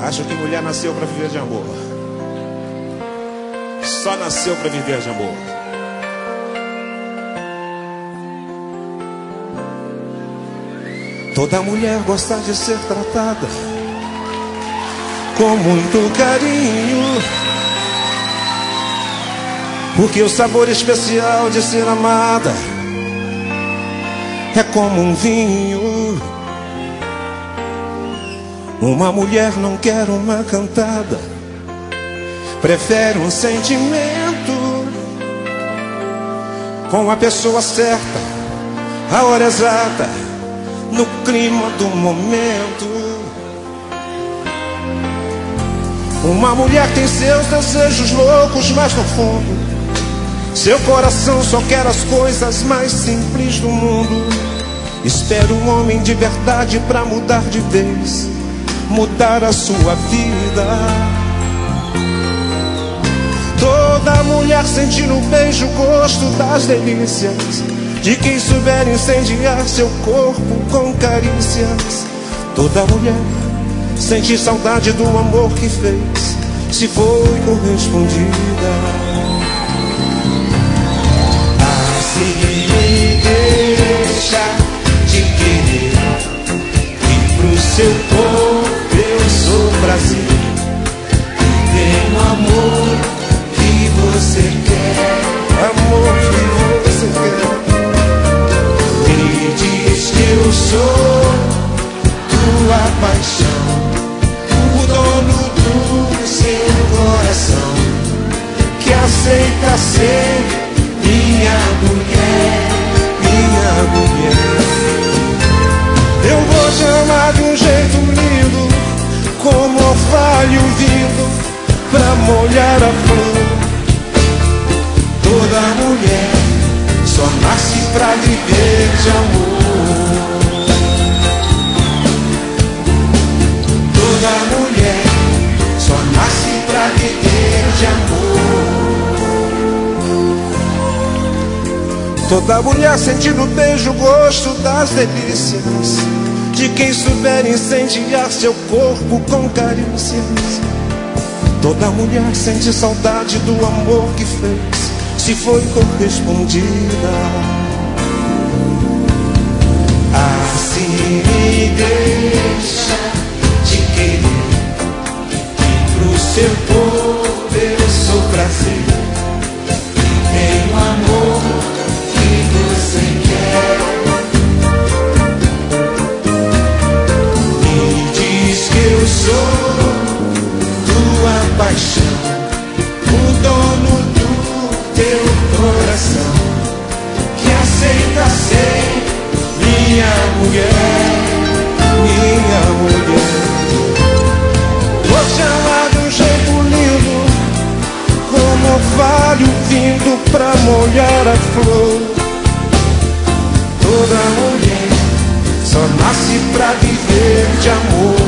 Acho que mulher nasceu pra viver de amor. Só nasceu pra viver de amor. Toda mulher gosta de ser tratada com muito carinho, porque o sabor especial de ser amada é como um vinho. Uma mulher não quer uma cantada, prefere um sentimento com a pessoa certa, a hora exata, no clima do momento. Uma mulher tem seus desejos loucos, mas no fundo seu coração só quer as coisas mais simples do mundo. Espera um homem de verdade pra mudar de vez, mudar a sua vida. Toda mulher sente no beijo o gosto das delícias de quem souber incendiar seu corpo com carícias. Toda mulher sente saudade do amor que fez, se foi correspondida. Assim me deixa te querer, e pro seu corpo eu sou prazer. Tenho amor que você quer, amor que você quer. Me diz que eu sou tua paixão, o dono do seu coração, que aceita ser minha mulher, minha mulher. Eu vou te amar de um jeito lindo, como orvalho vindo pra molhar a flor. Toda mulher só nasce pra viver de amor. Toda mulher só nasce pra viver de amor. Toda mulher sente no beijo o gosto das delícias de quem souber incendiar seu corpo com carícias. Toda mulher sente saudade do amor que fez, se foi correspondida. Assim me deixa te querer, e pro seu corpo eu sou prazer. Tenho amor que você quer. Me diz que eu sou tua paixão, o dono do teu coração, que aceita ser minha mulher, minha mulher. Vou te amar de um jeito lindo, como orvalho vindo pra molhar a flor. Toda mulher só nasce pra viver de amor.